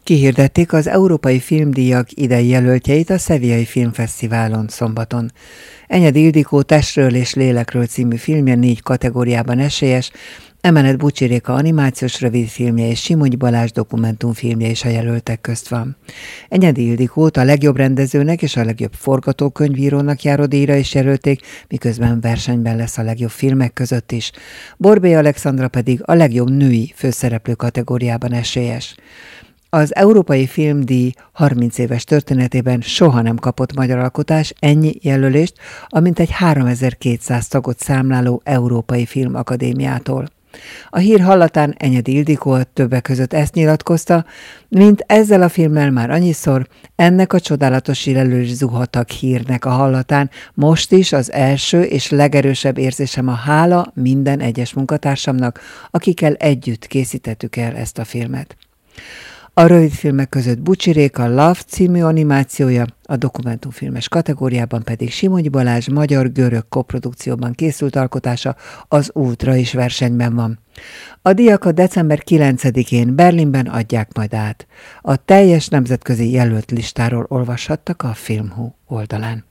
Kihirdették az Európai Filmdíjak idei jelöltjeit a Sevillai Filmfesztiválon szombaton. Enyedi Ildikó Testről és lélekről című filmje 4 kategóriában esélyes, emellett Bucsi Réka animációs rövidfilmje és Simony Balázs dokumentumfilmje is a jelöltek közt van. Enyedi Ildikót a legjobb rendezőnek és a legjobb forgatókönyvírónak járó díjra is jelölték, miközben versenyben lesz a legjobb filmek között is. Borbély Alexandra pedig a legjobb női főszereplő kategóriában esélyes. Az Európai Filmdíj 30 éves történetében soha nem kapott magyar alkotás ennyi jelölést, a mintegy 3200 tagot számláló Európai Filmakadémiától. A hír hallatán Enyedi Ildikó többek között ezt nyilatkozta, mint ezzel a filmmel már annyiszor, ennek a csodálatos jelölés zuhatag hírnek a hallatán, most is az első és legerősebb érzésem a hála minden egyes munkatársamnak, akikkel együtt készítettük el ezt a filmet. A rövidfilmek között Bucsi Réka Love című animációja, a dokumentumfilmes kategóriában pedig Simony Balázs magyar-görög koprodukcióban készült alkotása, az Ultra is versenyben van. A díjakat december 9-én Berlinben adják majd át. A teljes nemzetközi jelölt listáról olvashattak a Filmhu oldalán.